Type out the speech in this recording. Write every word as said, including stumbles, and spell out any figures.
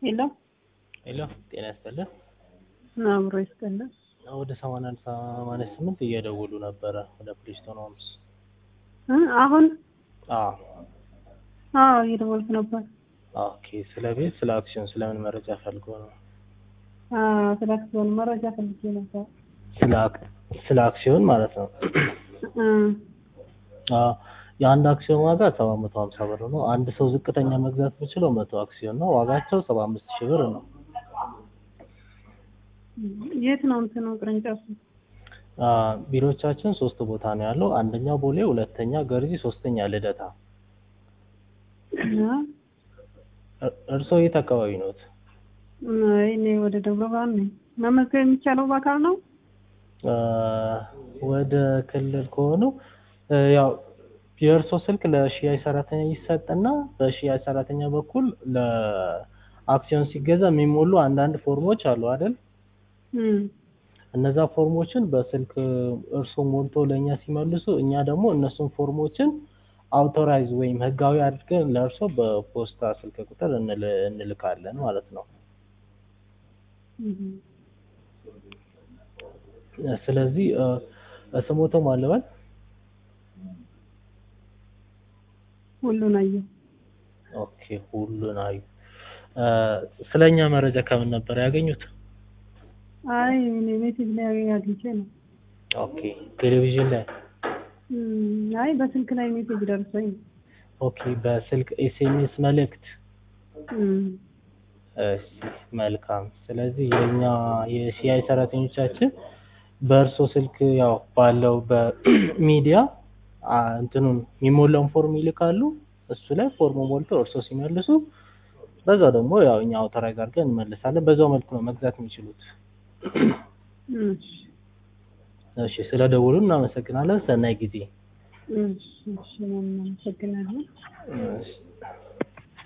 ሄሎ ሄሎ ጤና ይስጥልኝ። አብሮ ይስጥልኝ። ወደ ሰማንያ አንድ ሰማንያ ስምንት እየደወሉ ነበረ ወደ ፕሪስቶን ሆምስ። እ አሁን አዎ አዎ እየደወልኩ ነበር። ኦኬ። ስለ ቤት ስለ አክሲዮን ስለምን መረጃ ፈልጎ ነው? አዎ ስለ አክሲዮን መረጃ ፈልጌ ነበር። ስለ አክ ስለ አክሲዮን ማለት ነው። እ አዎ የአንድ አክሲዮን ዋጋ ሰባት መቶ ሃምሳ ብር ነው። አንድ ሰው ዝቅተኛ መግዛት የሚችለው መቶ አክሲዮን ነው። ዋጋቸው ሰባ አምስት ሺህ ብር ነው። የት ነው እንትኑ ቅርንጫፉ? አ ቢሮዎቻችን ሶስት ቦታ ነው ያለው። አንደኛው ቦሌ፣ ሁለተኛ ገርጂ፣ ሶስተኛ ልደታ። እና እርስዎ የት አካባቢ ነዎት? እኔ ወደ ደብረ ብርሃን ነኝ። መመዝገብ የሚቻለው በአካል ነው? አ ወደ ክልል ከሆኑ ያው የእርስዎ ስልክ ለሽያጭ ሰራተኛ ይሰጥና በሽያጭ ሰራተኛ በኩል ለአክሲዮን ሲገዛ የሚሞሉ አንዳንድ ፎርሞች አሉ አይደል? እም እነዛ ፎርሞችን በስልክ እርስዎ ሞልቶ ለኛ ሲመልሱ እኛ ደግሞ እነሱን ፎርሞችን አውቶራይዝ ወይም ህጋዊ አድርገን ለእርስዎ በፖስታ ስልክ ቁጥር እንል እንልካለን ማለት ነው። እም ስለዚህ ስሞቶ ማን ልበል? ሁሉን አየሁ። ኦኬ ሁሉን አዩ። ስለኛ መረጃ ከምን ነበር ያገኙት? አይ እኔ ሜሴጅ ላይ አግኝቼ ነው። ኦኬ ቴሌቪዥን ላይ? እም አይ በስልክ ላይ ሜሴጅ ደርሶኝ። ኦኬ በስልክ ኤስኤምኤስ መልእክት? እም እሺ መልካም። ስለዚህ የኛ የሽያጭ ሰራተኞቻችን በእርስዎ ስልክ ያው ባለው በሚዲያ እንትኑን የሚሞላውን ፎርም ይልካሉ። እሱ ላይ ፎርሙ ሞልተው እርስዎ ሲመልሱ በዛው ደግሞ ያው እኛ አውቶራይዝ አድርገን እንመልሳለን። በዛው መልኩ ነው መግዛት የሚችሉት። እሺ እሺ ስለደወሉ እናመሰግናለን። ሰናይ ጊዜ። እሺ እሺ እናመሰግናለን። እሺ